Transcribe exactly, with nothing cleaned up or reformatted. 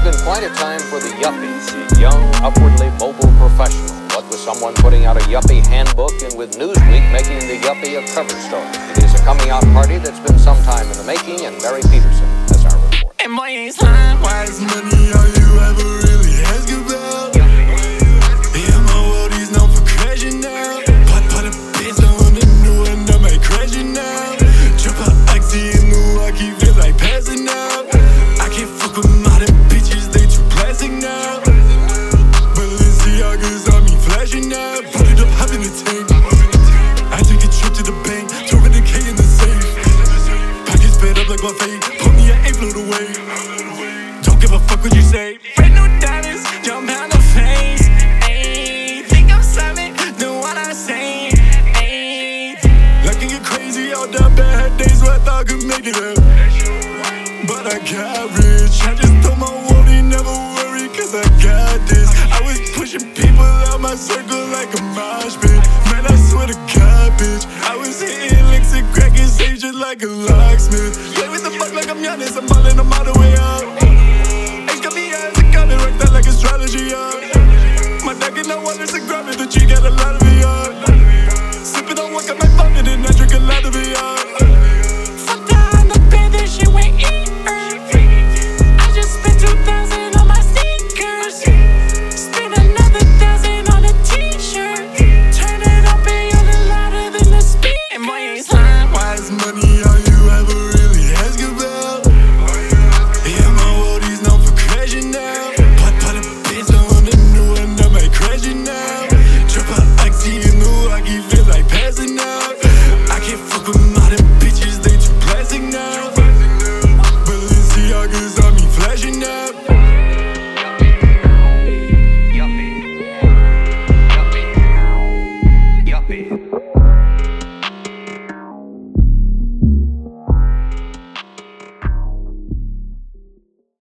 been quite a time for the yuppie, the young, upwardly mobile professional. What with someone putting out a yuppie handbook and with Newsweek making the yuppie a cover story. It is a coming out party that's been some time in the making, and Barry Peterson has our report. And boy, ain't slime wise money, all you ever really ask about. Yeah, my world is known for crashing now. Put, put a bitch on the new and I might crash it now. Drop a oxy in the walkie, feel like passing out. I can't fuck with modern bitches, they too plastic now. Balenciaga's on me flashing now. Put it up, hop in the tank. I take a trip to the bank, throw it in K in the safe. Pockets fed up like buffet, put me an A float away. Don't give a fuck what you say. brand new diamonds, jump out the face. Ayy, think I'm silent, do what I say. Ayy, Like I get crazy all the bad days where I thought I could make it up. But I got rich, I just told my worry, never worry, cause I got this. I was pushing people out my circle like a mosh pit. Man, I swear to God, bitch, I was hitting licks and cracking sage just like a locksmith. Play with the fuck like I'm Giannis, I'm ballin', I'm all the way up. H got me eyes, I got it right there like astrology, yeah. My dog in the water, it's a grab